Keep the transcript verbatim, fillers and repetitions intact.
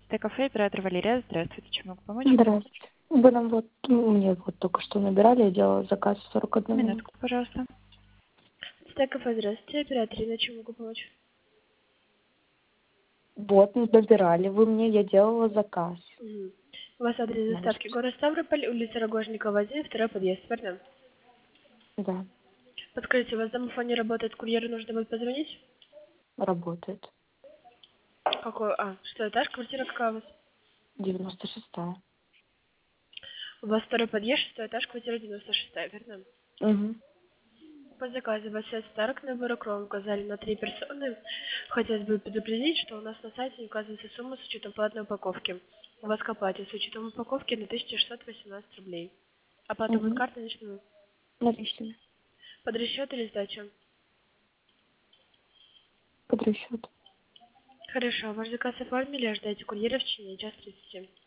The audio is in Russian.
Т-кафе, оператор Валерия. Здравствуйте, чем могу помочь? Здравствуйте. Вы нам вот, ну, мне вот только что набирали, я делала заказ сорок одну минуту. Минутку, пожалуйста. Т-кафе, здравствуйте, оператор, на чем могу помочь? Вот, набирали вы мне, я делала заказ. Угу. У вас адрес Может, доставки город Ставрополь, улица Рогожникова, один, второй подъезд, верно? да, Подскажите, у вас домофон не работает, курьеру нужно будет позвонить? работает. Какой? А, что, этаж, квартира какая у вас? девяносто шестая. У вас второй подъезд, шестой этаж, квартира девяносто шестая, верно? Угу. По заказу вас старок набора кром указали на три персоны. Хотелось бы предупредить, что у нас на сайте не указывается сумма с учетом платной упаковки. У вас к оплате с учетом упаковки на тысяча шестьсот восемнадцать рублей. Оплата будет Угу. картой наличными. Наличными. Под расчет или сдача? Под расчет. Хорошо, ваш заказ оформили, ожидайте курьера в течение час тридцати.